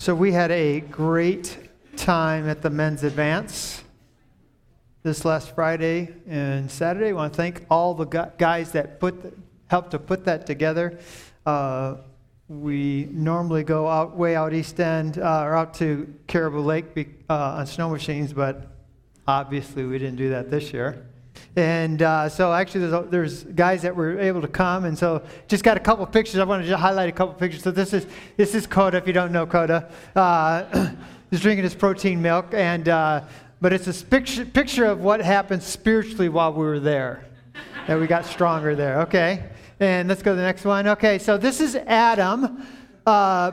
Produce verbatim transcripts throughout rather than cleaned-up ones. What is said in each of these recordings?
So we had a great time at the men's advance this last Friday and Saturday. I want to thank all the gu- guys that put the, helped to put that together. Uh, we normally go out way out east end uh, or out to Caribou Lake be, uh, on snow machines, but obviously we didn't do that this year. And uh, so actually there's, there's guys that were able to come, and so just got a couple pictures. I wanted to highlight a couple pictures. So this is this is Coda, if you don't know Coda. Uh, he's drinking his protein milk, and uh, but it's a picture, picture of what happened spiritually while we were there. And we got stronger there. Okay, and let's go to the next one. Okay, so this is Adam uh,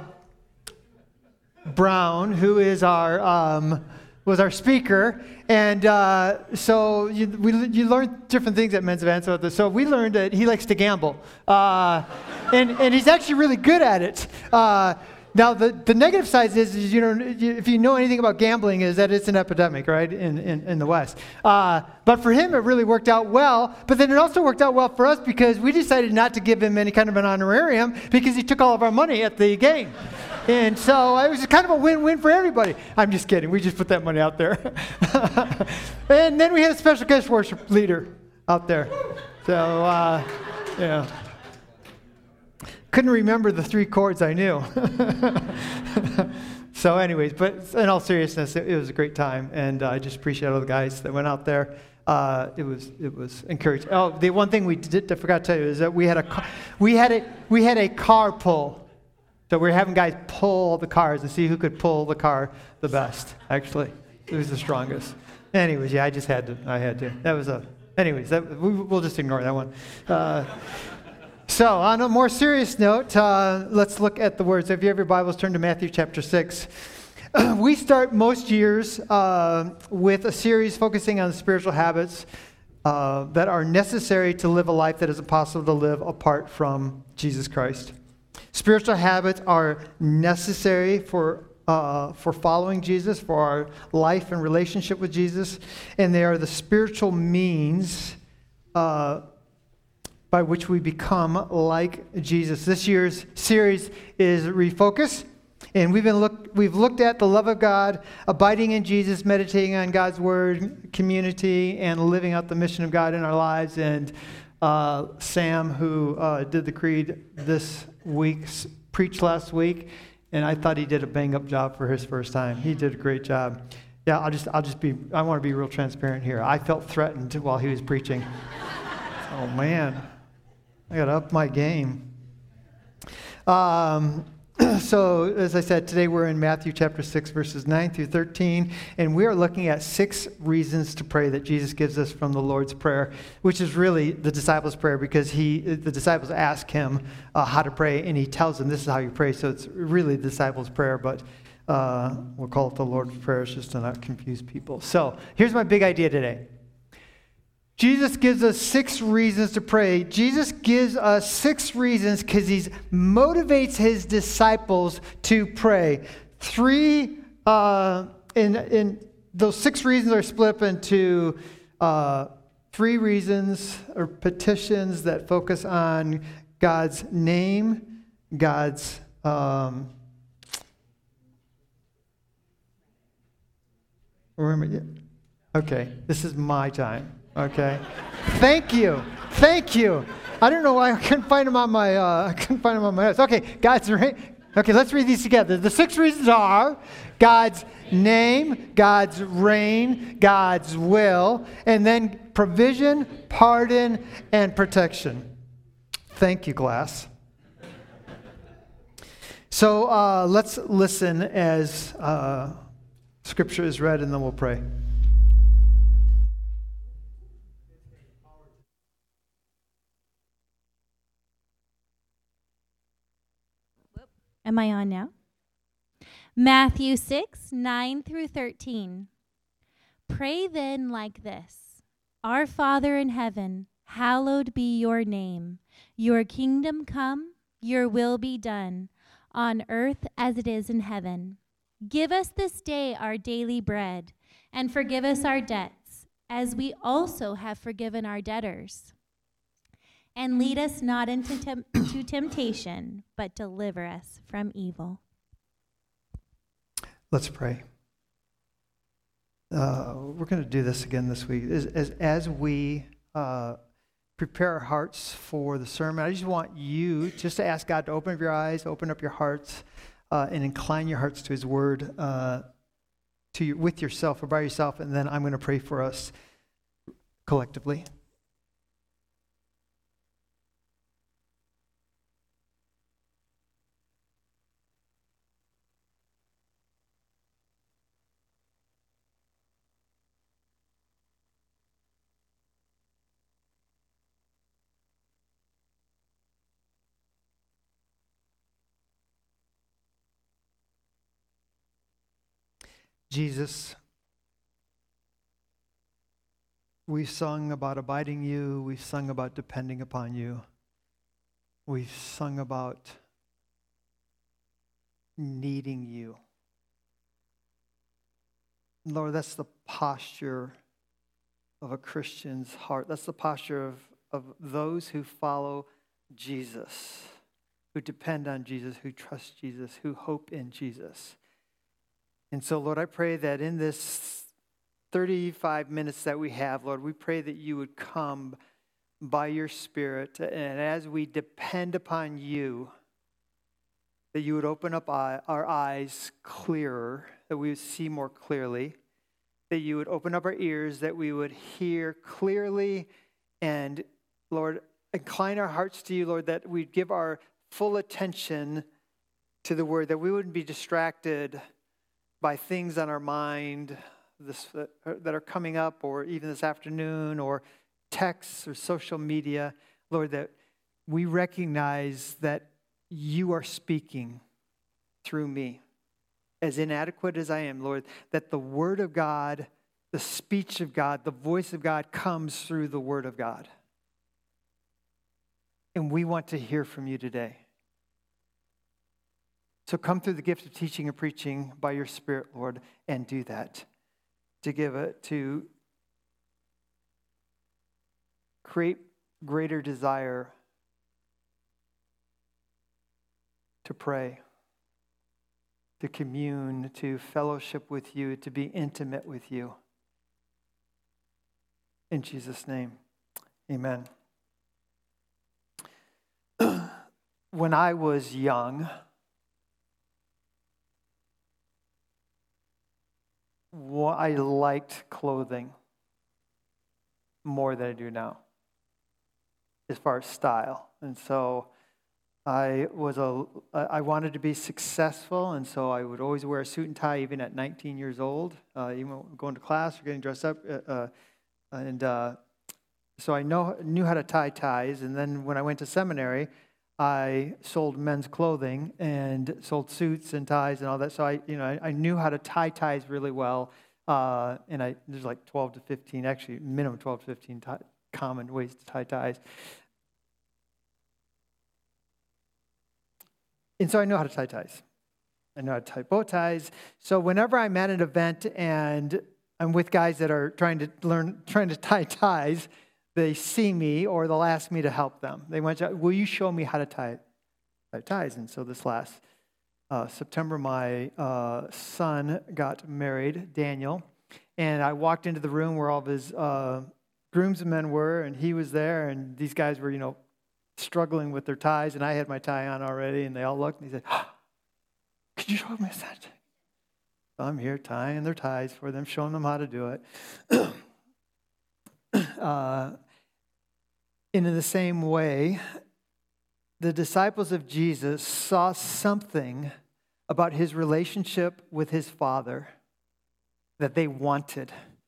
Brown, who is our um, was our speaker. And uh, so you, we, you learn different things at men's events about this. So we learned that he likes to gamble. Uh, and, and he's actually really good at it. Uh, now, the, the negative side is, is, you know, if you know anything about gambling, is that it's an epidemic, right, in, in, in the West. Uh, but for him, it really worked out well. But then it also worked out well for us because we decided not to give him any kind of an honorarium because he took all of our money at the game. And so it was kind of a win-win for everybody. I'm just kidding. We just put that money out there. And then we had a special guest worship leader out there. So, uh, yeah. Couldn't remember the three chords I knew. So anyways, but in all seriousness, it, it was a great time. And uh, I just appreciate all the guys that went out there. Uh, it was it was encouraging. Oh, the one thing we did I forgot to tell you is that we had a car, we had a we had a car pull. So we were having guys pull the cars and see who could pull the car the best, actually. Who's the strongest. Anyways, yeah, I just had to. I had to. That was a... Anyways, that, we, we'll just ignore that one. Uh, so on a more serious note, uh, let's look at the words. If you have your Bibles, turn to Matthew chapter six. We start most years uh, with a series focusing on spiritual habits uh, that are necessary to live a life that is impossible to live apart from Jesus Christ. Spiritual habits are necessary for uh, for following Jesus, for our life and relationship with Jesus, and they are the spiritual means uh, by which we become like Jesus. This year's series is Refocus, and we've been look we've looked at the love of God, abiding in Jesus, meditating on God's Word, community, and living out the mission of God in our lives. And uh, Sam, who uh, did the creed this week, preached last week, and I thought he did a bang-up job for his first time. He did a great job. Yeah, I'll just, I'll just be, I want to be real transparent here. I felt threatened while he was preaching. Oh man, I got to up my game. Um, so, as I said, today we're in Matthew chapter six, verses nine through thirteen, and we are looking at six reasons to pray that Jesus gives us from the Lord's Prayer, which is really the disciples' prayer, because he, the disciples ask him uh, how to pray, and he tells them this is how you pray. So it's really the disciples' prayer, but uh, we'll call it the Lord's Prayer just to not confuse people. So here's my big idea today. Jesus gives us six reasons to pray. Jesus gives us six reasons because he motivates his disciples to pray. Three, uh, in, in those six reasons are split up into uh, three reasons or petitions that focus on God's name, God's um, remember, okay, this is my time. Okay. Thank you. Thank you. I don't know why I couldn't find them on my, uh, I couldn't find them on my notes. Okay, God's reign. Okay, let's read these together. The six reasons are God's name, God's reign, God's will, and then provision, pardon, and protection. Thank you, Glass. So uh, let's listen as uh, Scripture is read, and then we'll pray. Am I on now? Matthew six, nine through thirteen. Pray then like this. Our Father in heaven, hallowed be your name. Your kingdom come, your will be done, on earth as it is in heaven. Give us this day our daily bread, and forgive us our debts, as we also have forgiven our debtors. And lead us not into temp- to temptation, but deliver us from evil. Let's pray. Uh, we're going to do this again this week. As, as, as we uh, prepare our hearts for the sermon, I just want you just to ask God to open up your eyes, open up your hearts, uh, and incline your hearts to His Word uh, to your, with yourself or by yourself, and then I'm going to pray for us collectively. Jesus, we've sung about abiding you. We've sung about depending upon you. We've sung about needing you. Lord, that's the posture of a Christian's heart. That's the posture of, of those who follow Jesus, who depend on Jesus, who trust Jesus, who hope in Jesus. And so, Lord, I pray that in this thirty-five minutes that we have, Lord, we pray that you would come by your Spirit, and as we depend upon you, that you would open up our eyes clearer, that we would see more clearly, that you would open up our ears, that we would hear clearly, and, Lord, incline our hearts to you, Lord, that we'd give our full attention to the word, that we wouldn't be distracted by things on our mind this, uh, that are coming up, or even this afternoon, or texts or social media. Lord, that we recognize that you are speaking through me. As inadequate as I am, Lord, that the word of God, the speech of God, the voice of God comes through the word of God. And we want to hear from you today. So come through the gift of teaching and preaching by your Spirit, Lord, and do that. To give it, to create greater desire to pray, to commune, to fellowship with you, to be intimate with you. In Jesus' name, amen. When I was young, Well, I liked clothing more than I do now, as far as style. And so I was a, I wanted to be successful, and so I would always wear a suit and tie, even at nineteen years old, uh, even going to class or getting dressed up. Uh, uh, and uh, so I know knew how to tie ties. And then when I went to seminary, I sold men's clothing and sold suits and ties and all that. So I, you know, I, I knew how to tie ties really well. Uh, and I there's like twelve to fifteen, actually minimum twelve to fifteen tie, common ways to tie ties. And so I know how to tie ties. I know how to tie bow ties. So whenever I'm at an event and I'm with guys that are trying to learn, trying to tie ties, they see me or they'll ask me to help them. They want to, will you show me how to tie, tie ties? And so this last uh, September, my uh, son got married, Daniel, and I walked into the room where all of his uh, groomsmen were, and he was there, and these guys were, you know, struggling with their ties, and I had my tie on already, and they all looked, and he said, oh, could you show me that? So I'm here tying their ties for them, showing them how to do it. Uh, and in the same way, the disciples of Jesus saw something about his relationship with his Father that they wanted.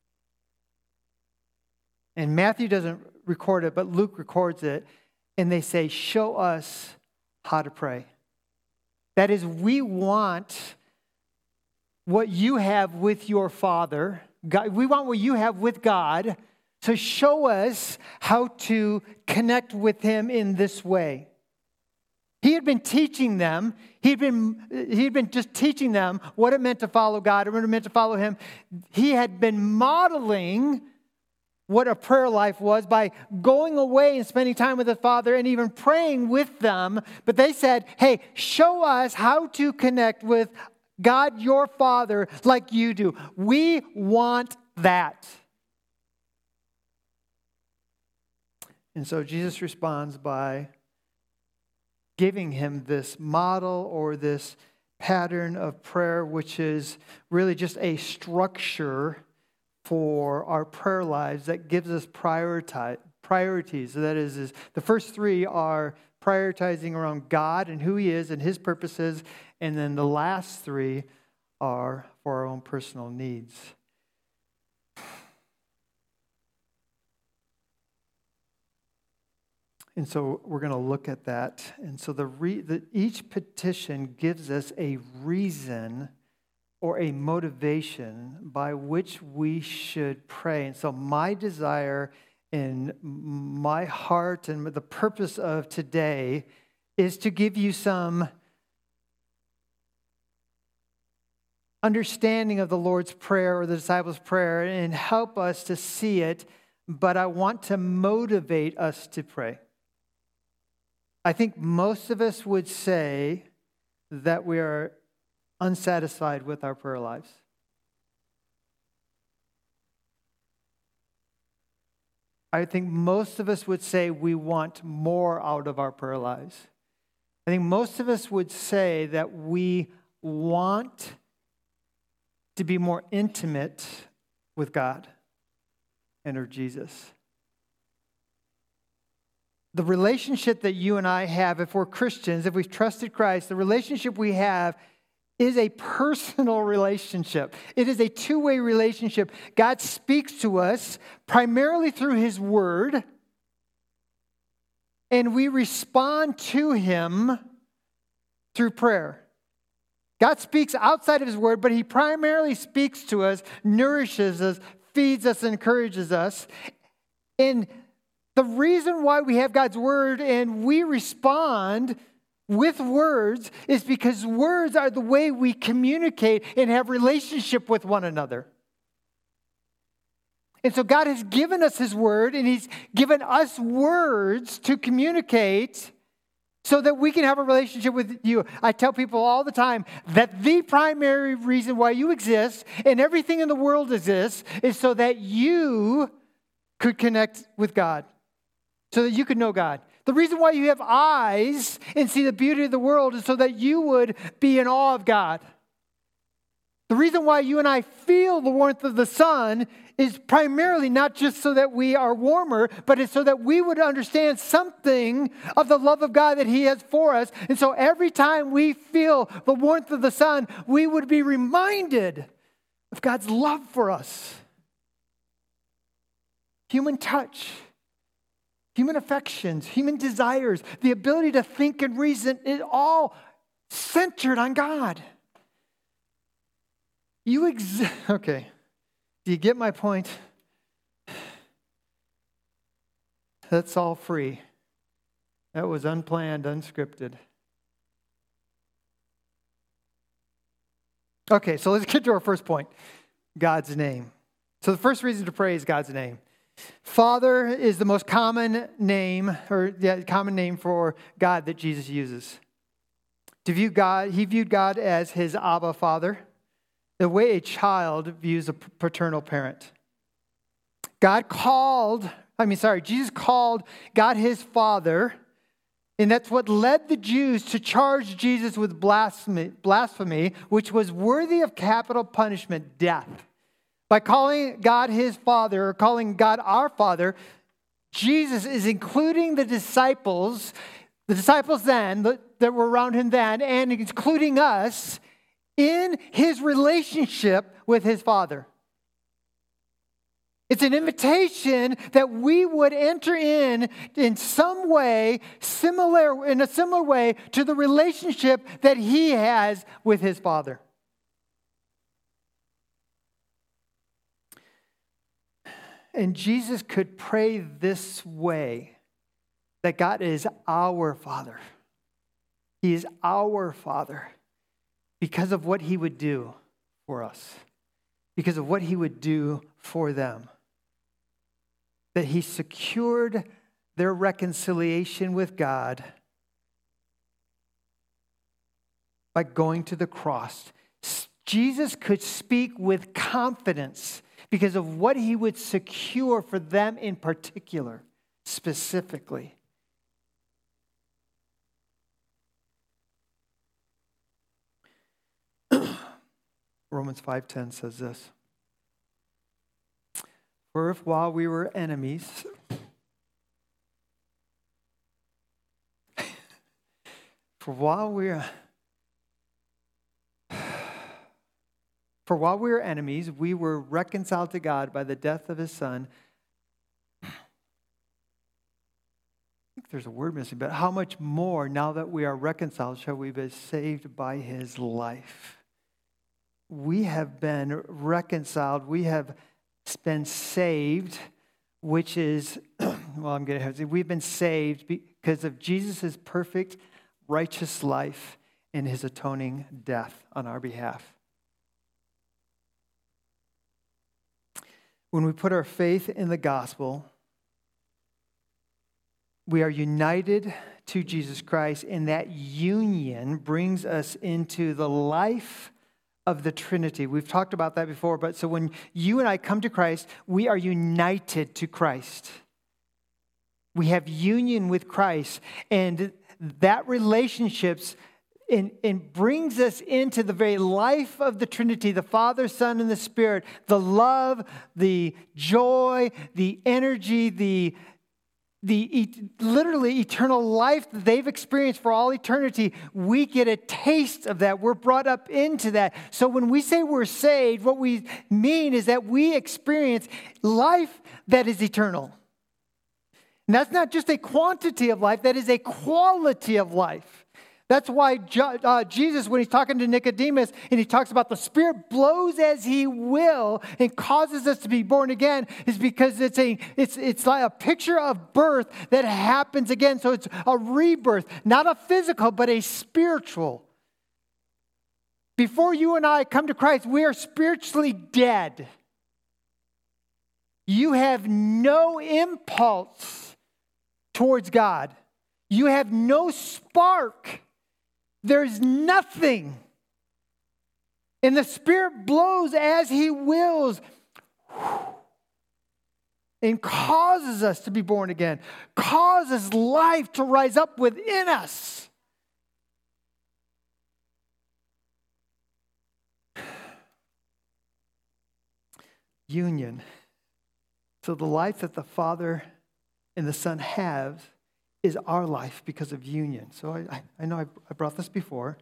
And Matthew doesn't record it, but Luke records it, and they say, show us how to pray. That is, we want what you have with your Father. God, we want what you have with God. So show us how to connect with him in this way. He had been teaching them, he'd been, he'd been just teaching them what it meant to follow God and what it meant to follow him. He had been modeling what a prayer life was by going away and spending time with the Father and even praying with them. But they said, hey, show us how to connect with God, your Father, like you do. We want that. And so Jesus responds by giving him this model or this pattern of prayer, which is really just a structure for our prayer lives that gives us prioritize, priorities. So that is, is, the first three are prioritizing around God and who he is and his purposes. And then the last three are for our own personal needs. And so we're going to look at that. And so the, re, the each petition gives us a reason or a motivation by which we should pray. And so my desire in my heart and the purpose of today is to give you some understanding of the Lord's Prayer or the disciples' prayer and help us to see it, but I want to motivate us to pray. I think most of us would say that we are unsatisfied with our prayer lives. I think most of us would say we want more out of our prayer lives. I think most of us would say that we want to be more intimate with God and or Jesus. The relationship that you and I have, if we're Christians, if we've trusted Christ, the relationship we have is a personal relationship. It is a two-way relationship. God speaks to us primarily through his word, and we respond to him through prayer. God speaks outside of his word, but he primarily speaks to us, nourishes us, feeds us, encourages us. And the reason why we have God's word and we respond with words is because words are the way we communicate and have relationship with one another. And so God has given us his word, and he's given us words to communicate so that we can have a relationship with you. I tell people all the time that the primary reason why you exist and everything in the world exists is so that you could connect with God, so that you could know God. The reason why you have eyes and see the beauty of the world is so that you would be in awe of God. The reason why you and I feel the warmth of the sun is primarily not just so that we are warmer, but it's so that we would understand something of the love of God that he has for us. And so every time we feel the warmth of the sun, we would be reminded of God's love for us. Human touch, human affections, human desires, the ability to think and reason, it all centered on God. You ex- okay. Do you get my point? That's all free. That was unplanned, unscripted. Okay, so let's get to our first point. God's name. So the first reason to pray is God's name. Father is the most common name, or yeah, common name for God that Jesus uses. To view God, he viewed God as his Abba Father, the way a child views a paternal parent. God called, I mean, sorry, Jesus called God his Father, and that's what led the Jews to charge Jesus with blasphemy, blasphemy, which was worthy of capital punishment, death. By calling God his Father, or calling God our Father, Jesus is including the disciples, the disciples then, that were around him then, and including us, in his relationship with his Father. It's an invitation that we would enter in in some way, similar, in a similar way to the relationship that he has with his Father. And Jesus could pray this way, that God is our Father. He is our Father because of what he would do for us, because of what he would do for them. That he secured their reconciliation with God by going to the cross, Jesus could speak with confidence because of what he would secure for them in particular, specifically. Romans five ten says this. For if while we were enemies, for while we are For while we were enemies, we were reconciled to God by the death of his Son. I think there's a word missing, but how much more, now that we are reconciled, shall we be saved by his life? We have been reconciled. We have been saved, which is, well, I'm going to have to say, we've been saved because of Jesus' perfect, righteous life and his atoning death on our behalf. When we put our faith in the gospel, we are united to Jesus Christ, and that union brings us into the life of the Trinity. We've talked about that before, but so when you and I come to Christ, we are united to Christ. We have union with Christ, and that relationship's And, and brings us into the very life of the Trinity, the Father, Son, and the Spirit, the love, the joy, the energy, the, the e- literally eternal life that they've experienced for all eternity. We get a taste of that. We're brought up into that. So when we say we're saved, what we mean is that we experience life that is eternal. And that's not just a quantity of life, that is a quality of life. That's why uh, Jesus, when he's talking to Nicodemus, and he talks about the Spirit blows as he will and causes us to be born again, is because it's a it's it's like a picture of birth that happens again. So it's a rebirth, not a physical, but a spiritual. Before you and I come to Christ, we are spiritually dead. You have no impulse towards God. You have no spark. There's nothing. And the Spirit blows as he wills and causes us to be born again, causes life to rise up within us. Union. So the life that the Father and the Son have is our life because of union. So I, I know I, I brought this before.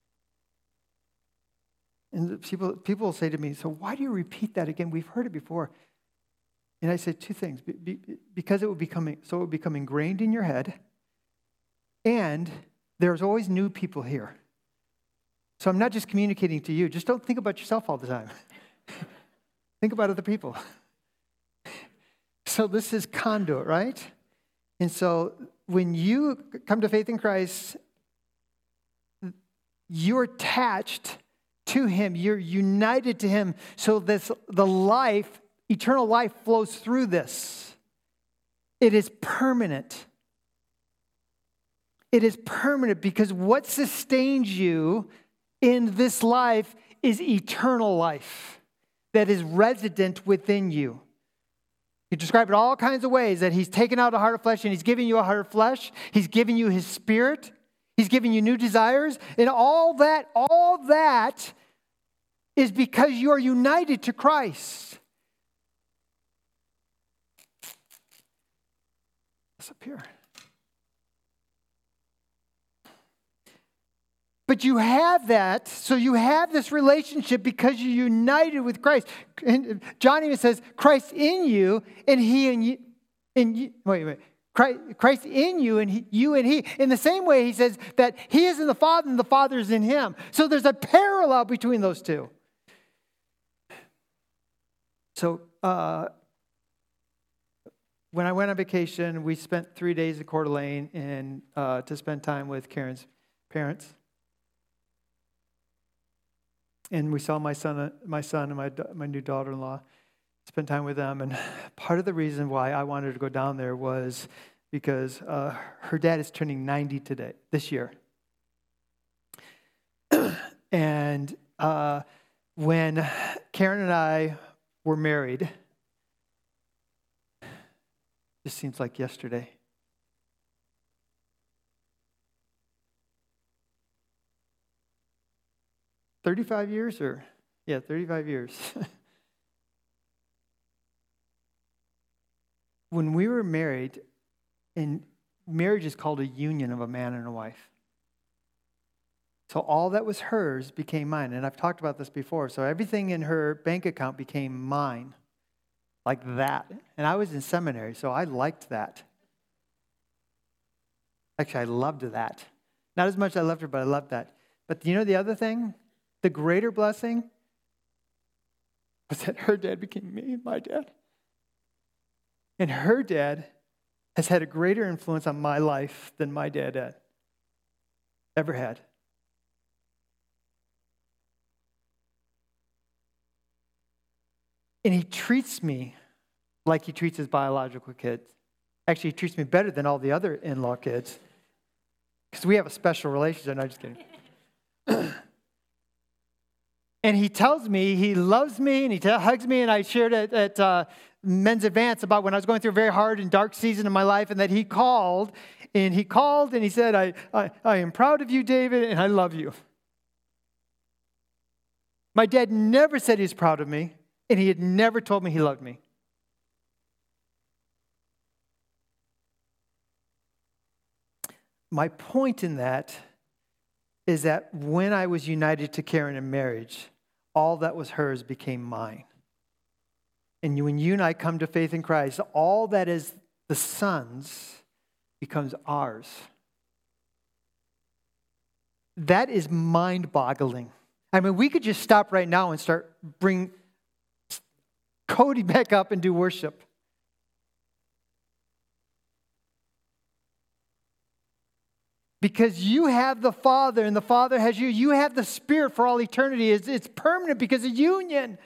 And people, people will say to me, so why do you repeat that again? We've heard it before. And I said two things. Be, be, because it will become, so it will become ingrained in your head. And there's always new people here. So I'm not just communicating to you. Just don't think about yourself all the time. Think about other people. So this is conduit, right? And so when you come to faith in Christ, you're attached to him. You're united to him. So this the life, eternal life flows through this. It is permanent. It is permanent because what sustains you in this life is eternal life that is resident within you. You describe it all kinds of ways, that he's taken out a heart of flesh and he's giving you a heart of flesh. He's giving you his Spirit. He's giving you new desires. And all that, all that is because you are united to Christ. It's up here. But you have that, so you have this relationship because you're united with Christ. And John even says, Christ in you, and he in you. In you wait, wait. Christ, Christ in you, and he, you and he. In the same way, he says that he is in the Father, and the Father is in him. So there's a parallel between those two. So uh, when I went on vacation, we spent three days at Coeur d'Alene and uh, to spend time with Karen's parents. And we saw my son, my son and my my new daughter-in-law, spend time with them. And part of the reason why I wanted to go down there was because uh, her dad is turning ninety today, this year. And uh, when Karen and I were married, this seems like yesterday. thirty-five years or, yeah, thirty-five years. When we were married, and marriage is called a union of a man and a wife. So all that was hers became mine. And I've talked about this before. So everything in her bank account became mine. Like that. And I was in seminary, so I liked that. Actually, I loved that. Not as much as I loved her, but I loved that. But you know the other thing? The greater blessing was that her dad became me, my dad. And her dad has had a greater influence on my life than my dad had. Ever had. And he treats me like he treats his biological kids. Actually, he treats me better than all the other in-law kids. Because we have a special relationship. No, I'm just kidding. And he tells me he loves me, and he t- hugs me, and I shared at, at uh, Men's Advance about when I was going through a very hard and dark season in my life, and that he called, and he called, and he said, I, I, I am proud of you, David, and I love you. My dad never said he was proud of me, and he had never told me he loved me. My point in that is that when I was united to Karen in marriage, all that was hers became mine. And when you and I come to faith in Christ, all that is the Son's becomes ours. That is mind-boggling. I mean, we could just stop right now and start bring Cody back up and do worship. Because you have the Father and the Father has you. You have the Spirit for all eternity. It's, it's permanent because of union.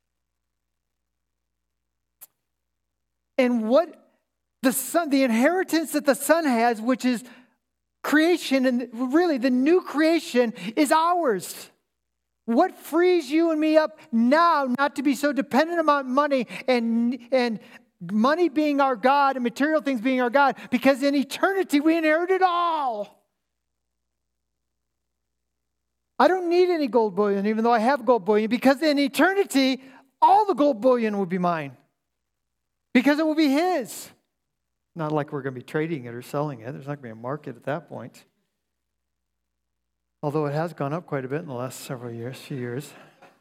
And what the Son, the inheritance that the Son has, which is creation, and really the new creation, is ours. What frees you and me up now not to be so dependent on money and, and money being our God and material things being our God? Because in eternity we inherit it all. I don't need any gold bullion, even though I have gold bullion, because in eternity, all the gold bullion will be mine. Because it will be His. Not like we're going to be trading it or selling it. There's not going to be a market at that point. Although it has gone up quite a bit in the last several years, few years.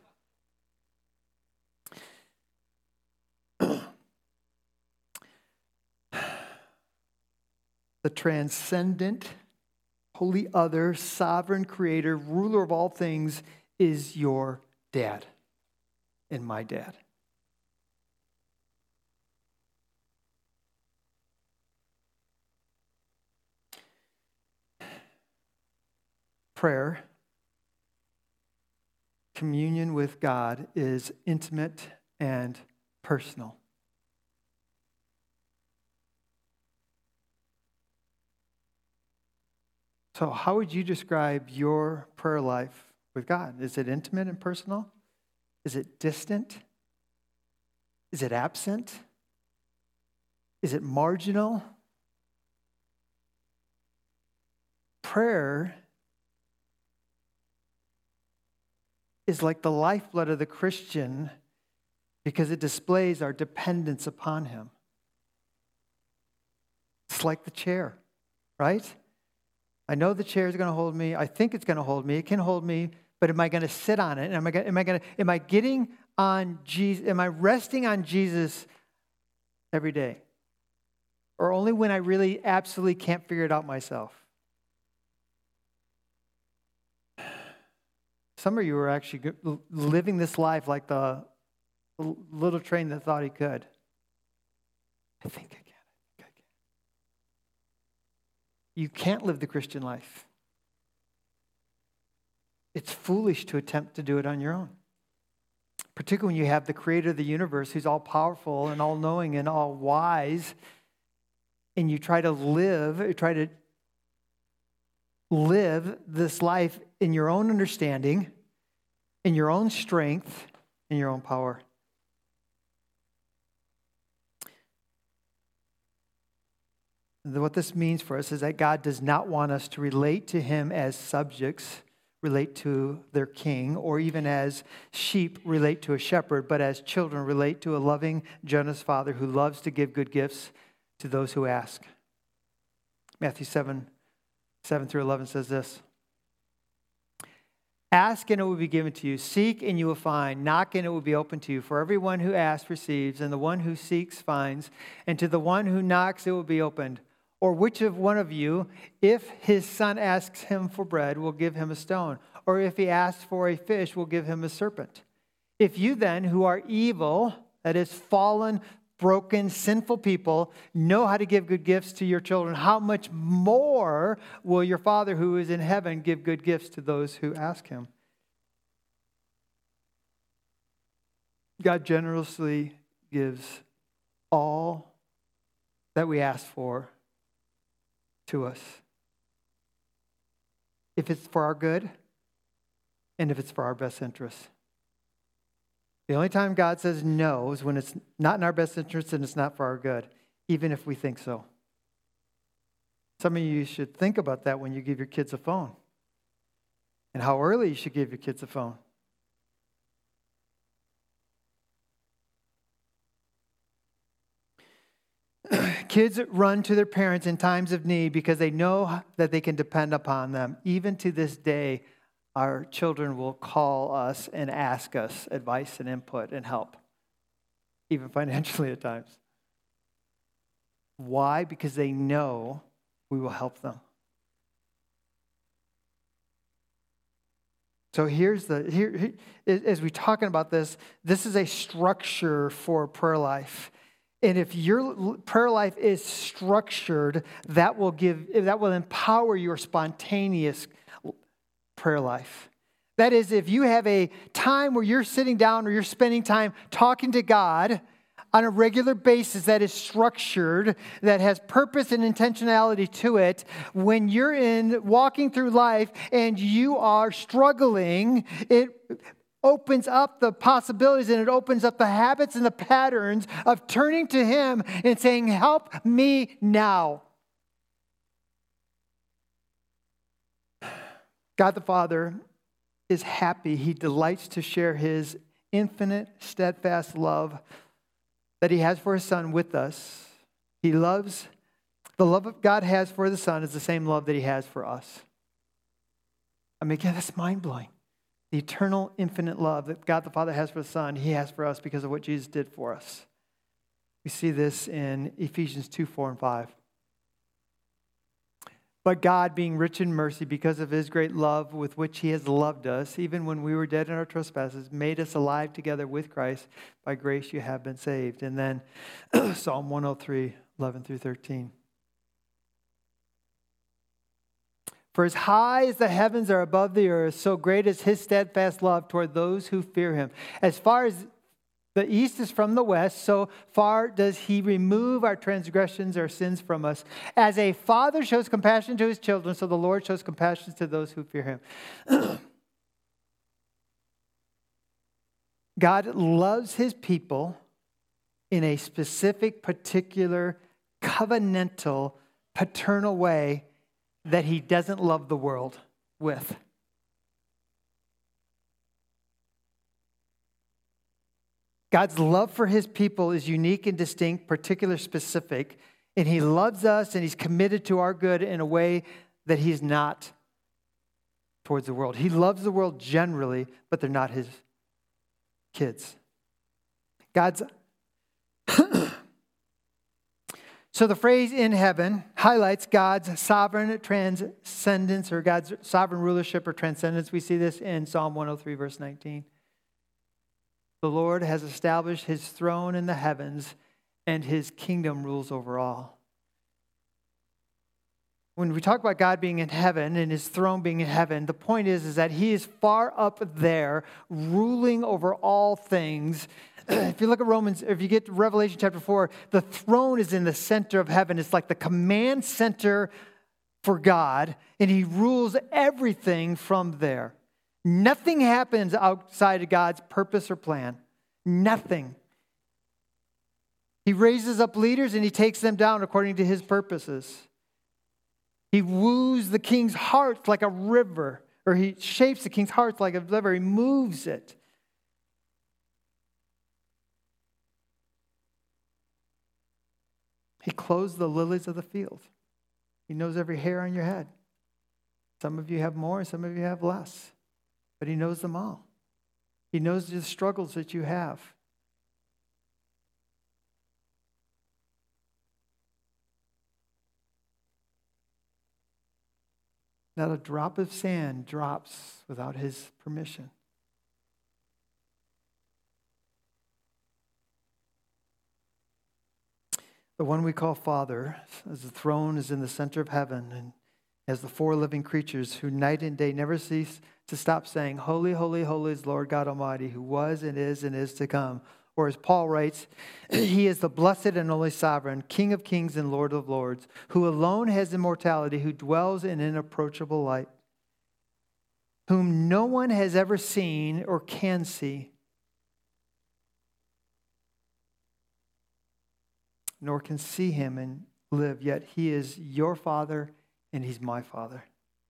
The transcendent, holy other, sovereign creator, ruler of all things is your dad and my dad. Prayer, communion with God, is intimate and personal. So how would you describe your prayer life with God? Is it intimate and personal? Is it distant? Is it absent? Is it marginal? Prayer is like the lifeblood of the Christian because it displays our dependence upon Him. It's like the chair, right? I know the chair is going to hold me. I think it's going to hold me. It can hold me, but am I going to sit on it? Am I going, am I going to, am I getting on Jesus? Am I resting on Jesus every day? Or only when I really absolutely can't figure it out myself? Some of you are actually living this life like the little train that thought he could. I think I can. I think I can. You can't live the Christian life. It's foolish to attempt to do it on your own. Particularly when you have the creator of the universe who's all powerful and all knowing and all wise, and you try to live, you try to live this life in your own understanding, in your own strength, in your own power. What this means for us is that God does not want us to relate to him as subjects relate to their king, or even as sheep relate to a shepherd, but as children relate to a loving, generous Father who loves to give good gifts to those who ask. Matthew seven, seven through eleven says this. Ask and it will be given to you. Seek and you will find. Knock and it will be opened to you. For everyone who asks receives, and the one who seeks finds. And to the one who knocks it will be opened. Or which of one of you, if his son asks him for bread, will give him a stone? Or if he asks for a fish, will give him a serpent? If you then, who are evil, that is fallen, broken, sinful people, know how to give good gifts to your children, how much more will your Father who is in heaven give good gifts to those who ask him? God generously gives all that we ask for to us. If it's for our good, and if it's for our best interest. The only time God says no is when it's not in our best interest and it's not for our good, even if we think so. Some of you should think about that when you give your kids a phone, and how early you should give your kids a phone. Kids run to their parents in times of need because they know that they can depend upon them. Even to this day, our children will call us and ask us advice and input and help, even financially at times. Why? Because they know we will help them. So here's the, here, here as we're talking about this, this is a structure for prayer life. And if your prayer life is structured, that will give, that will empower your spontaneous prayer life. That is, if you have a time where you're sitting down or you're spending time talking to God on a regular basis that is structured, that has purpose and intentionality to it, when you're in walking through life and you are struggling, it opens up the possibilities and it opens up the habits and the patterns of turning to him and saying, help me now. God the Father is happy. He delights to share his infinite, steadfast love that he has for his Son with us. He loves, the love that God has for the Son is the same love that he has for us. I mean, again, that's mind-blowing. The eternal, infinite love that God the Father has for the Son, he has for us because of what Jesus did for us. We see this in Ephesians two, four, and five. But God, being rich in mercy because of his great love with which he has loved us, even when we were dead in our trespasses, made us alive together with Christ. By grace you have been saved. And then Psalm one oh three, eleven through thirteen. For as high as the heavens are above the earth, so great is his steadfast love toward those who fear him. As far as the east is from the west, so far does he remove our transgressions, our sins from us. As a father shows compassion to his children, so the Lord shows compassion to those who fear him. God loves his people in a specific, particular, covenantal, paternal way that he doesn't love the world with. God's love for his people is unique and distinct, particular, specific, and he loves us and he's committed to our good in a way that he's not towards the world. He loves the world generally, but they're not his kids. God's So the phrase in heaven highlights God's sovereign transcendence or God's sovereign rulership or transcendence. We see this in Psalm one oh three, verse nineteen. The Lord has established his throne in the heavens, and his kingdom rules over all. When we talk about God being in heaven and his throne being in heaven, the point is, is that he is far up there, ruling over all things. If you look at Romans, if you get to Revelation chapter four, the throne is in the center of heaven. It's like the command center for God, and he rules everything from there. Nothing happens outside of God's purpose or plan. Nothing. He raises up leaders and he takes them down according to his purposes. He woos the king's heart like a river, or he shapes the king's heart like a river. He moves it. He clothes the lilies of the field. He knows every hair on your head. Some of you have more, some of you have less. But he knows them all. He knows the struggles that you have. Not a drop of sand drops without his permission. The one we call Father, as the throne is in the center of heaven, and as the four living creatures who night and day never cease to stop saying, Holy, holy, holy is Lord God Almighty, who was and is and is to come. Or as Paul writes, He is the blessed and only sovereign, King of kings and Lord of lords, who alone has immortality, who dwells in inapproachable light, whom no one has ever seen or can see, nor can see him and live, yet he is your Father and he's my Father.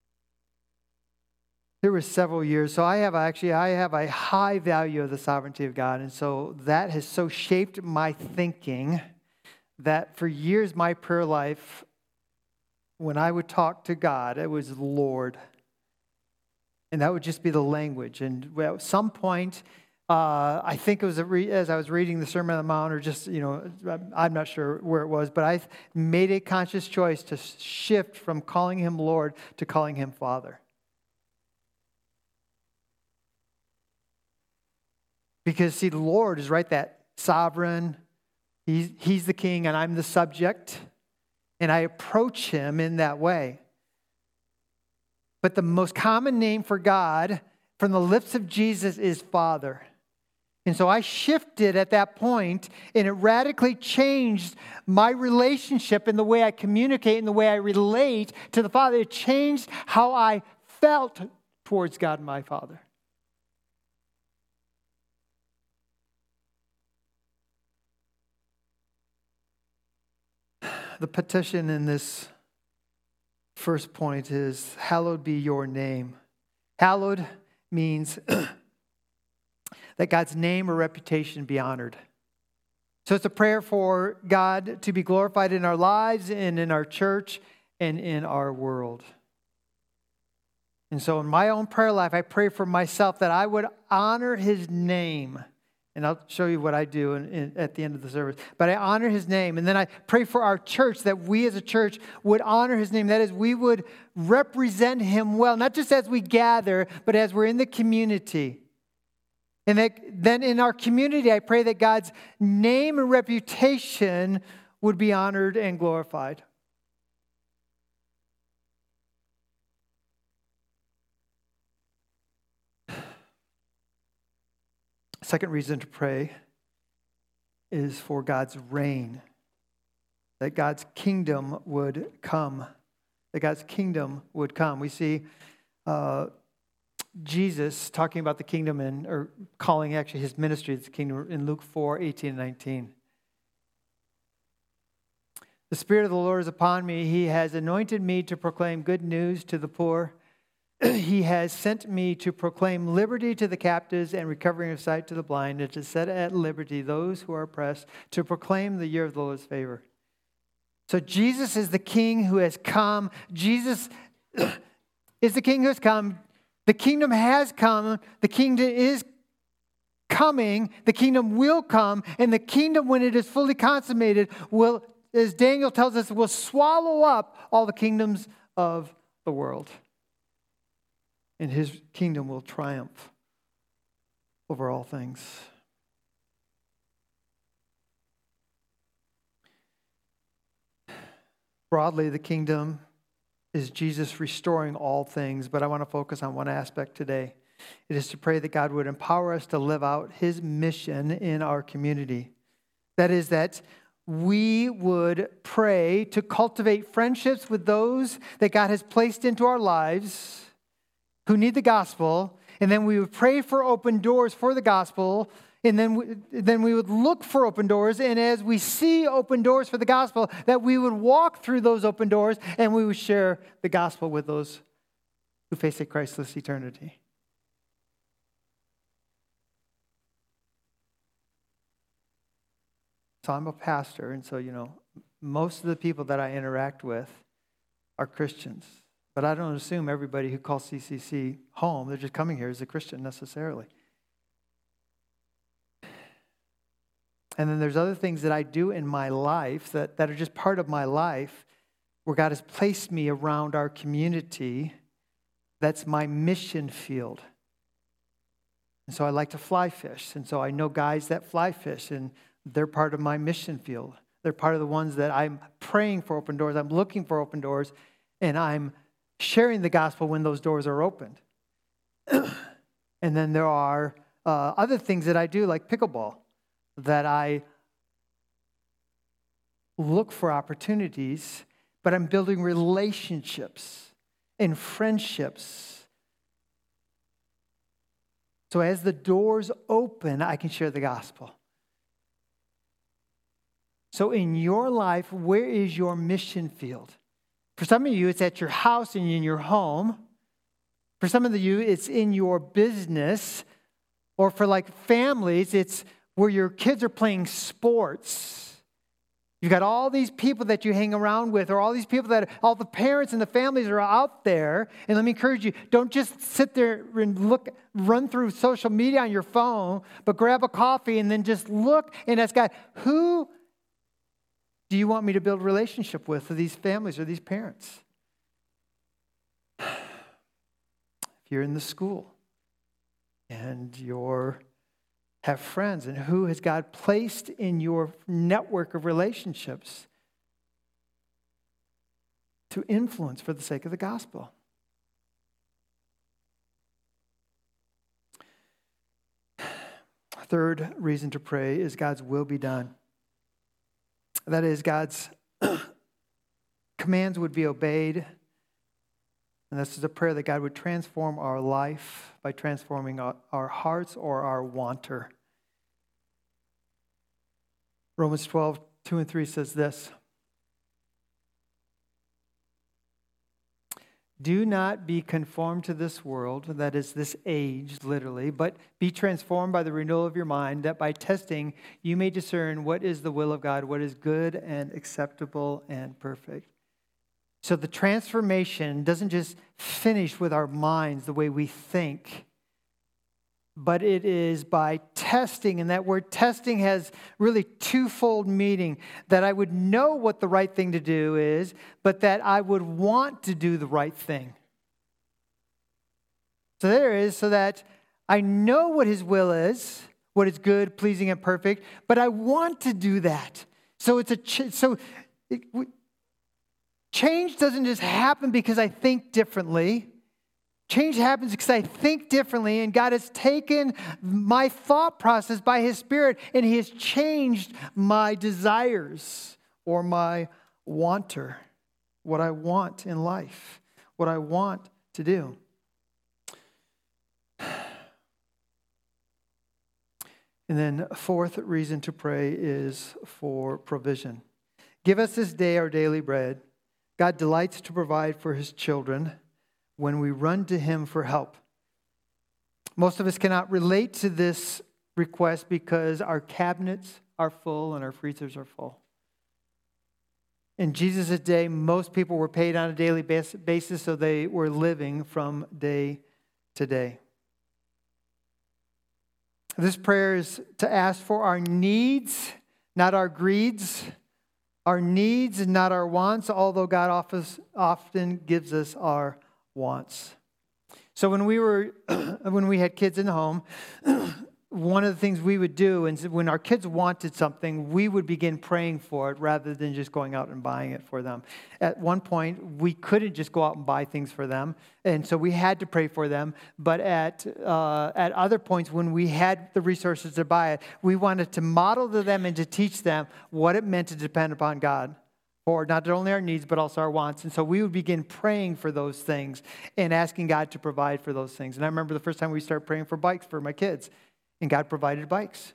There were several years, so I have actually, I have a high value of the sovereignty of God, and so that has so shaped my thinking that for years my prayer life, when I would talk to God, it was Lord. And that would just be the language. And at some point, uh, I think it was a re- as I was reading the Sermon on the Mount, or just, you know, I'm not sure where it was, but I made a conscious choice to shift from calling him Lord to calling him Father. Because, see, the Lord is right, that sovereign. He's, he's the king and I'm the subject. And I approach him in that way. But the most common name for God from the lips of Jesus is Father. And so I shifted at that point, and it radically changed my relationship and the way I communicate and the way I relate to the Father. It changed how I felt towards God, my Father. The petition in this first point is, hallowed be your name. Hallowed means that God's name or reputation be honored. So it's a prayer for God to be glorified in our lives and in our church and in our world. And so in my own prayer life, I pray for myself that I would honor his name. And I'll show you what I do in, in, at the end of the service. But I honor his name. And then I pray for our church, that we as a church would honor his name. That is, we would represent him well, not just as we gather, but as we're in the community. And that then in our community, I pray that God's name and reputation would be honored and glorified. Second reason to pray is for God's reign, that God's kingdom would come, that God's kingdom would come. We see uh, Jesus talking about the kingdom in, or calling actually his ministry the kingdom in Luke four, eighteen and nineteen. The Spirit of the Lord is upon me. He has anointed me to proclaim good news to the poor. He has sent me to proclaim liberty to the captives and recovering of sight to the blind, and to set at liberty those who are oppressed, to proclaim the year of the Lord's favor. So Jesus is the King who has come. Jesus is the King who has come. The kingdom has come. The kingdom is coming. The kingdom will come. And the kingdom, when it is fully consummated, will, as Daniel tells us, will swallow up all the kingdoms of the world. And his kingdom will triumph over all things. Broadly, the kingdom is Jesus restoring all things, but I want to focus on one aspect today. It is to pray that God would empower us to live out his mission in our community. That is, that we would pray to cultivate friendships with those that God has placed into our lives who need the gospel, And then we would pray for open doors for the gospel. And then we, then we would look for open doors. And as we see open doors for the gospel, that we would walk through those open doors and we would share the gospel with those who face a Christless eternity. So I'm a pastor, and so, you know, most of the people that I interact with are Christians. But I don't assume everybody who calls C C C home, they're just coming here as a Christian necessarily. And then there's other things that I do in my life that, that are just part of my life where God has placed me around our community. That's my mission field. And so I like to fly fish. And so I know guys that fly fish, and they're part of my mission field. They're part of the ones that I'm praying for open doors. I'm looking for open doors, and I'm sharing the gospel when those doors are opened. And then there are uh, other things that I do, like pickleball, that I look for opportunities, but I'm building relationships and friendships. So as the doors open, I can share the gospel. So in your life, where is your mission field? For some of you, it's at your house and in your home. For some of you, it's in your business. Or for like families, it's where your kids are playing sports. You've got all these people that you hang around with, or all these people that, all the parents and the families are out there. And let me encourage you, don't just sit there and look, run through social media on your phone, but grab a coffee and then just look and ask God, who do you want me to build a relationship with, for these families or these parents? If you're in the school and you're have friends, and who has God placed in your network of relationships to influence for the sake of the gospel? Third reason to pray is God's will be done. That is, God's commands would be obeyed. And this is a prayer that God would transform our life by transforming our, our hearts or our wanter. Romans twelve, two and three says this. Do not be conformed to this world, that is this age, literally, but be transformed by the renewal of your mind, that by testing you may discern what is the will of God, what is good and acceptable and perfect. So the transformation doesn't just finish with our minds, the way we think, but it is by testing. And that word testing has really twofold meaning, that I would know what the right thing to do is, but that I would want to do the right thing. So there is, so that I know what His will is, what is good, pleasing, and perfect, but I want to do that. So it's a, ch- so it, change doesn't just happen because I think differently. Change happens because I think differently, and God has taken my thought process by His Spirit, and He has changed my desires or my wanter, what I want in life, what I want to do. And then fourth reason to pray is for provision. Give us this day our daily bread. God delights to provide for His children when we run to Him for help. Most of us cannot relate to this request because our cabinets are full and our freezers are full. In Jesus' day, most people were paid on a daily basis, so they were living from day to day. This prayer is to ask for our needs, not our greeds. Our needs, not our wants, although God often gives us our wants. So when we were, when we had kids in the home, one of the things we would do, and when our kids wanted something, we would begin praying for it rather than just going out and buying it for them. At one point, we couldn't just go out and buy things for them, and so we had to pray for them. But at uh, at other points, when we had the resources to buy it, we wanted to model to them and to teach them what it meant to depend upon God for not only our needs, but also our wants. And so we would begin praying for those things and asking God to provide for those things. And I remember the first time we started praying for bikes for my kids, and God provided bikes.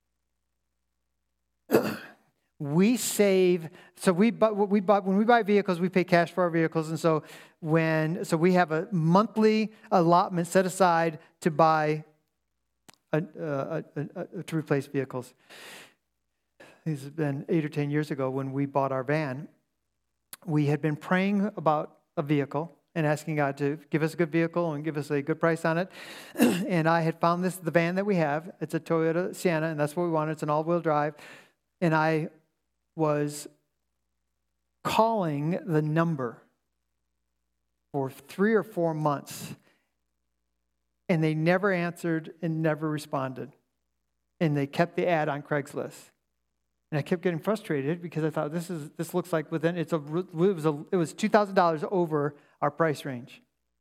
We save, so we buy, we buy, when we buy vehicles, we pay cash for our vehicles. And so when, so we have a monthly allotment set aside to buy, a, a, a, a, to replace vehicles. This has been eight or ten years ago when we bought our van. We had been praying about a vehicle and asking God to give us a good vehicle and give us a good price on it. And I had found this, the van that we have. It's a Toyota Sienna, and that's what we wanted. It's an all-wheel drive. And I was calling the number for three or four months, and they never answered and never responded. And they kept the ad on Craigslist. And I kept getting frustrated because I thought this is this looks like within it's a it was a it was two thousand dollars over our price range.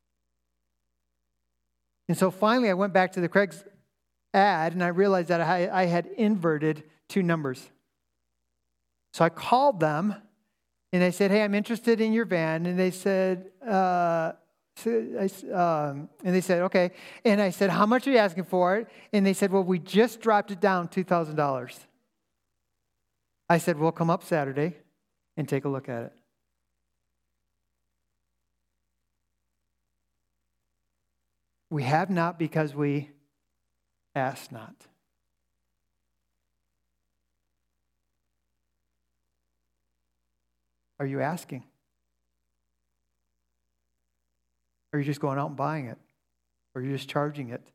And so finally, I went back to the Craig's ad, and I realized that I, I had inverted two numbers. So I called them, and I said, "Hey, I'm interested in your van." And they said, uh, so I, um, and they said, "Okay." And I said, "How much are you asking for it?" And they said, "Well, we just dropped it down two thousand dollars." I said, "We'll come up Saturday and take a look at it." We have not because we ask not. Are you asking? Or are you just going out and buying it? Or are you just charging it?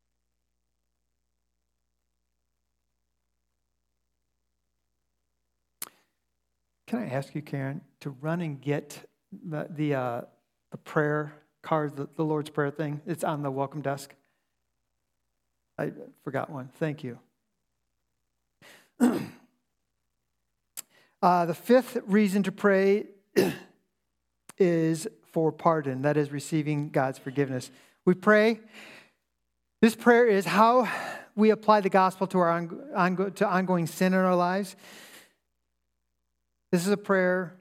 Can I ask you, Karen, to run and get the the, uh, the prayer card, the, the Lord's Prayer thing? It's on the welcome desk. I forgot one. Thank you. Uh, the fifth reason to pray is for pardon. That is receiving God's forgiveness. We pray. This prayer is how we apply the gospel to our on, on, to ongoing sin in our lives. This is a prayer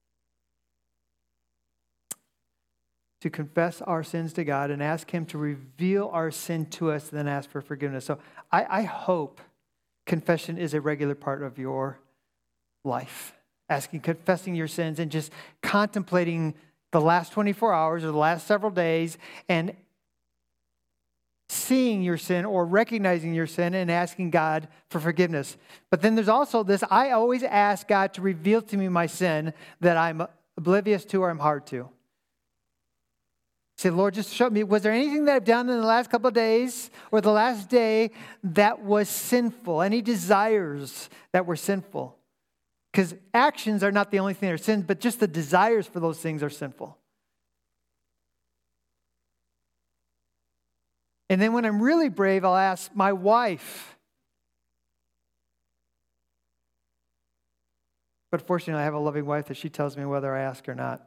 to confess our sins to God and ask Him to reveal our sin to us, and then ask for forgiveness. So I, I hope confession is a regular part of your life. Asking, confessing your sins, and just contemplating the last twenty-four hours or the last several days and seeing your sin or recognizing your sin and asking God for forgiveness. But then there's also this, I always ask God to reveal to me my sin that I'm oblivious to or I'm hard to. Say, Lord, just show me, was there anything that I've done in the last couple of days or the last day that was sinful? Any desires that were sinful? Because actions are not the only thing that are sin, but just the desires for those things are sinful. And then when I'm really brave, I'll ask my wife. But fortunately, I have a loving wife that she tells me whether I ask or not.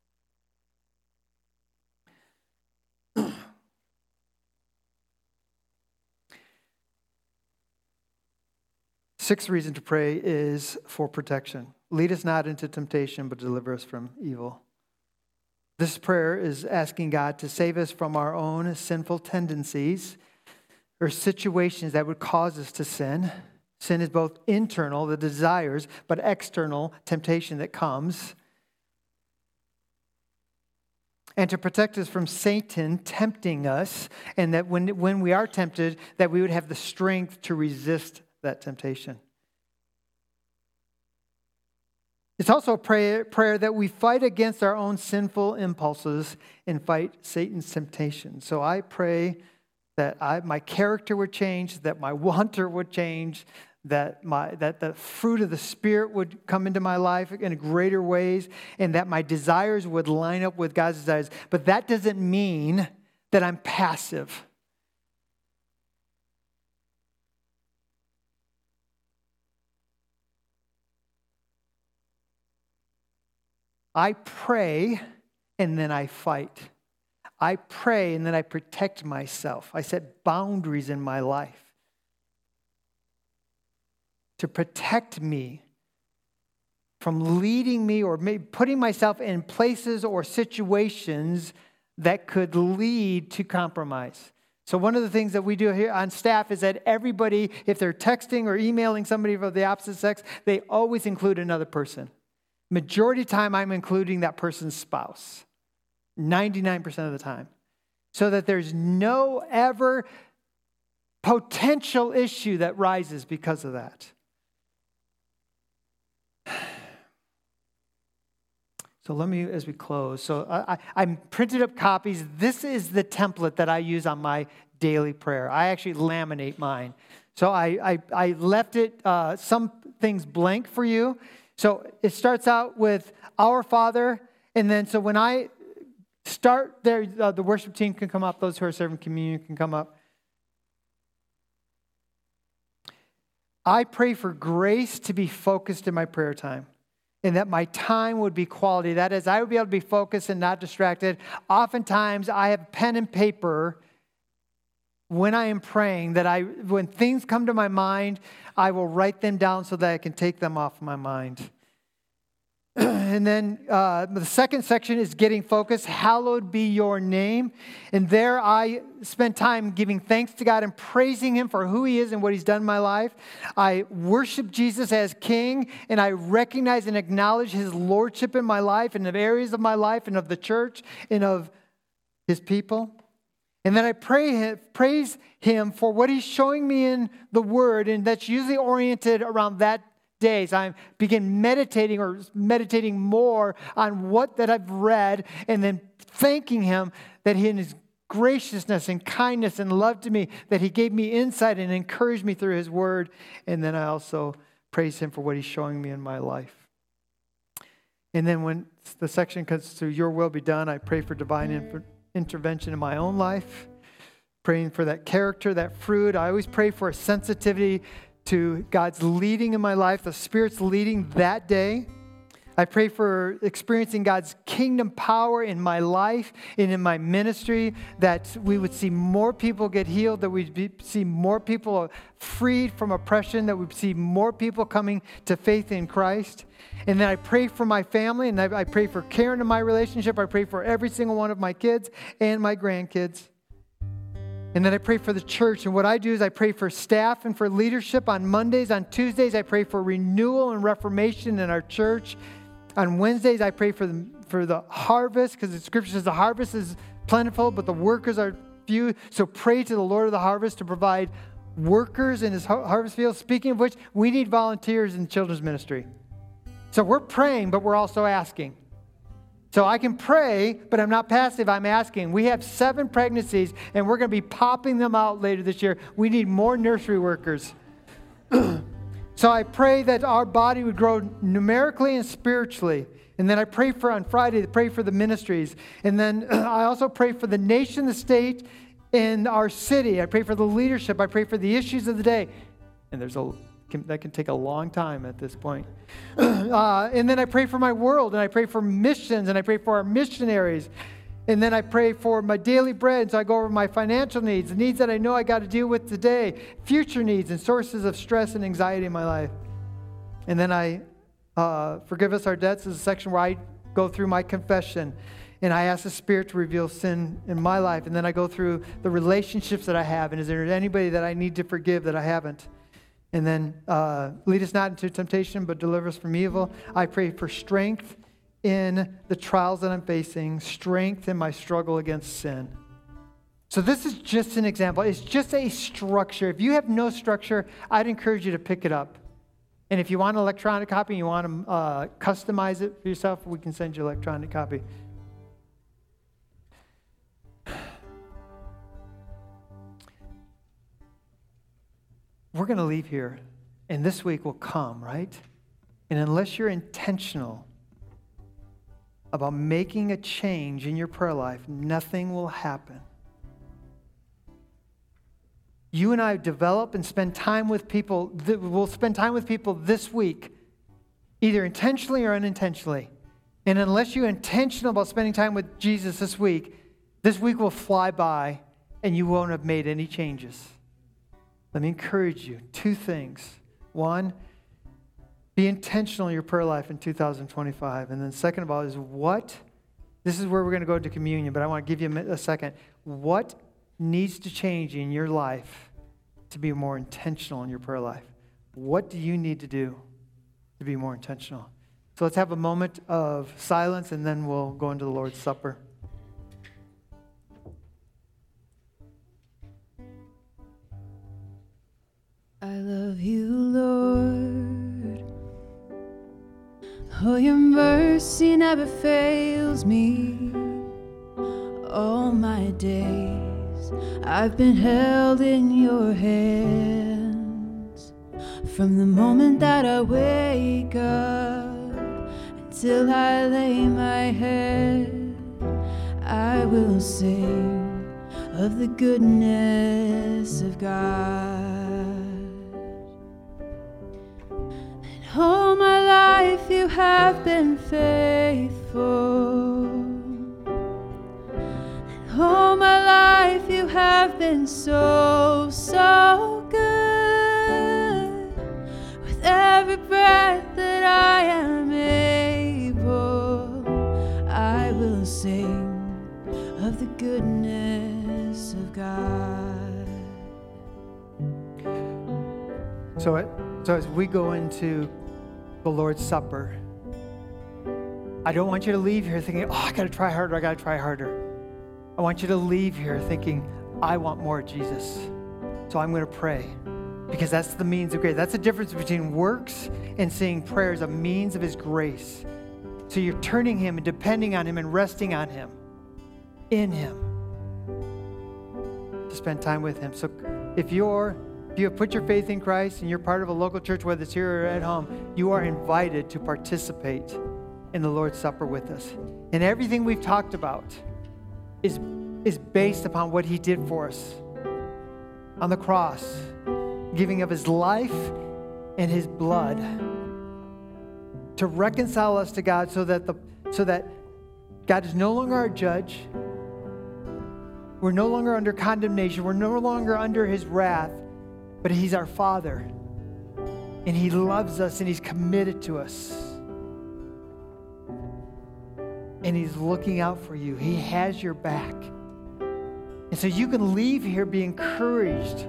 Sixth reason to pray is for protection. Lead us not into temptation, but deliver us from evil. This prayer is asking God to save us from our own sinful tendencies or situations that would cause us to sin. Sin is both internal, the desires, but external temptation that comes. And to protect us from Satan tempting us, and that when, when we are tempted, that we would have the strength to resist that temptation. It's also a prayer, prayer that we fight against our own sinful impulses and fight Satan's temptation. So I pray that I, my character would change, that my wanter would change, that my that the fruit of the Spirit would come into my life in greater ways, and that my desires would line up with God's desires. But that doesn't mean that I'm passive. I pray and then I fight. I pray and then I protect myself. I set boundaries in my life to protect me from leading me or maybe putting myself in places or situations that could lead to compromise. So one of the things that we do here on staff is that everybody, if they're texting or emailing somebody of the opposite sex, they always include another person. Majority of the time, I'm including that person's spouse. ninety-nine percent of the time. So that there's no ever potential issue that rises because of that. So let me, as we close, so I, I, I printed up copies. This is the template that I use on my daily prayer. I actually laminate mine. So I, I, I left it, uh, some things blank for you. So it starts out with Our Father, and then so when I start there, uh, the worship team can come up, those who are serving communion can come up. I pray for grace to be focused in my prayer time, and that my time would be quality. That is, I would be able to be focused and not distracted. Oftentimes, I have pen and paper when I am praying, that I, when things come to my mind, I will write them down so that I can take them off my mind. And then uh, the second section is getting focused. Hallowed be your name. And there I spend time giving thanks to God and praising Him for who He is and what He's done in my life. I worship Jesus as King, and I recognize and acknowledge His lordship in my life and of areas of my life and of the church and of His people. And then I pray, praise Him for what He's showing me in the Word, and that's usually oriented around that days. I begin meditating or meditating more on what that I've read, and then thanking Him that He in His graciousness and kindness and love to me, that He gave me insight and encouraged me through His Word. And then I also praise Him for what He's showing me in my life. And then when the section comes to your will be done, I pray for divine inf- intervention in my own life, praying for that character, that fruit. I always pray for a sensitivity to God's leading in my life, the Spirit's leading that day. I pray for experiencing God's kingdom power in my life and in my ministry, that we would see more people get healed, that we'd be, see more people freed from oppression, that we'd see more people coming to faith in Christ. And then I pray for my family, and I, I pray for Karen in my relationship. I pray for every single one of my kids and my grandkids. And then I pray for the church. And what I do is I pray for staff and for leadership on Mondays. On Tuesdays, I pray for renewal and reformation in our church. On Wednesdays, I pray for the, for the harvest, because the scripture says the harvest is plentiful, but the workers are few. So pray to the Lord of the harvest to provide workers in His harvest field. Speaking of which, we need volunteers in children's ministry. So we're praying, but we're also asking. So I can pray, but I'm not passive, I'm asking. We have seven pregnancies, and we're going to be popping them out later this year. We need more nursery workers. So I pray that our body would grow numerically and spiritually. And then I pray for, on Friday, I pray for the ministries. And then I also pray for the nation, the state, and our city. I pray for the leadership. I pray for the issues of the day. And there's a Can, that can take a long time at this point. Uh, and then I pray for my world, and I pray for missions, and I pray for our missionaries. And then I pray for my daily bread, and so I go over my financial needs, the needs that I know I got to deal with today, future needs, and sources of stress and anxiety in my life. And then I uh, forgive us our debts is a section where I go through my confession, and I ask the Spirit to reveal sin in my life. And then I go through the relationships that I have, and is there anybody that I need to forgive that I haven't? And then uh, lead us not into temptation, but deliver us from evil. I pray for strength in the trials that I'm facing, strength in my struggle against sin. So this is just an example. It's just a structure. If you have no structure, I'd encourage you to pick it up. And if you want an electronic copy and you want to uh, customize it for yourself, we can send you an electronic copy. We're going to leave here, and this week will come, right? And unless you're intentional about making a change in your prayer life, nothing will happen. You and I develop and spend time with people, th- we'll spend time with people this week, either intentionally or unintentionally. And unless you're intentional about spending time with Jesus this week, this week will fly by, and you won't have made any changes. Let me encourage you. Two things. One, Be intentional in your prayer life in two thousand twenty-five. And then second of all is what, this is where we're going to go to communion, but I want to give you a, minute, a second. What needs to change in your life to be more intentional in your prayer life? What do you need to do to be more intentional? So let's have a moment of silence, and then we'll go into the Lord's Supper. I love you, Lord. Oh, your mercy never fails me. All my days I've been held in your hands. From the moment that I wake up until I lay my head, I will sing of the goodness of God. All my life you have been faithful. And all my life you have been so, so good. With every breath that I am able, I will sing of the goodness of God. So, it, so as we go into the Lord's Supper, I don't want you to leave here thinking, oh, I got to try harder, I got to try harder. I want you to leave here thinking, I want more of Jesus. So I'm going to pray, because that's the means of grace. That's the difference between works and saying prayer is a means of his grace. So you're turning him and depending on him and resting on him, in him, to spend time with him. So if you're If you have put your faith in Christ and you're part of a local church, whether it's here or at home, you are invited to participate in the Lord's Supper with us. And everything we've talked about is, is based upon what he did for us on the cross, giving of his life and his blood to reconcile us to God, so that the so that God is no longer our judge. We're no longer under condemnation. We're no longer under his wrath. But he's our Father, and he loves us, and he's committed to us, and he's looking out for you. He has your back. And so you can leave here, be encouraged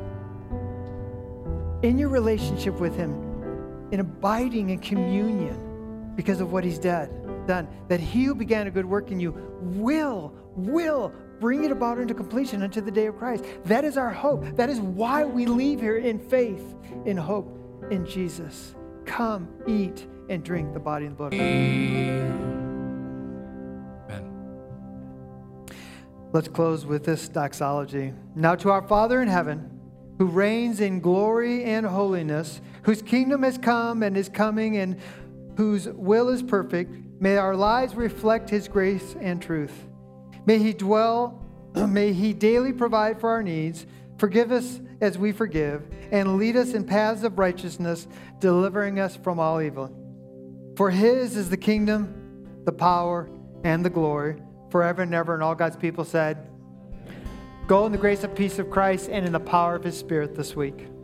in your relationship with him, in abiding in communion because of what he's done, done. That he who began a good work in you will, will bring it about into completion unto the day of Christ. That is our hope. That is why we leave here in faith, in hope, in Jesus. Come, eat, and drink the body and blood of Christ. Amen. Let's close with this doxology. Now to our Father in heaven, who reigns in glory and holiness, whose kingdom has come and is coming, and whose will is perfect, may our lives reflect his grace and truth. May he dwell, may he daily provide for our needs, forgive us as we forgive, and lead us in paths of righteousness, delivering us from all evil. For his is the kingdom, the power, and the glory, forever and ever. And all God's people said, go in the grace and peace of Christ and in the power of his Spirit this week.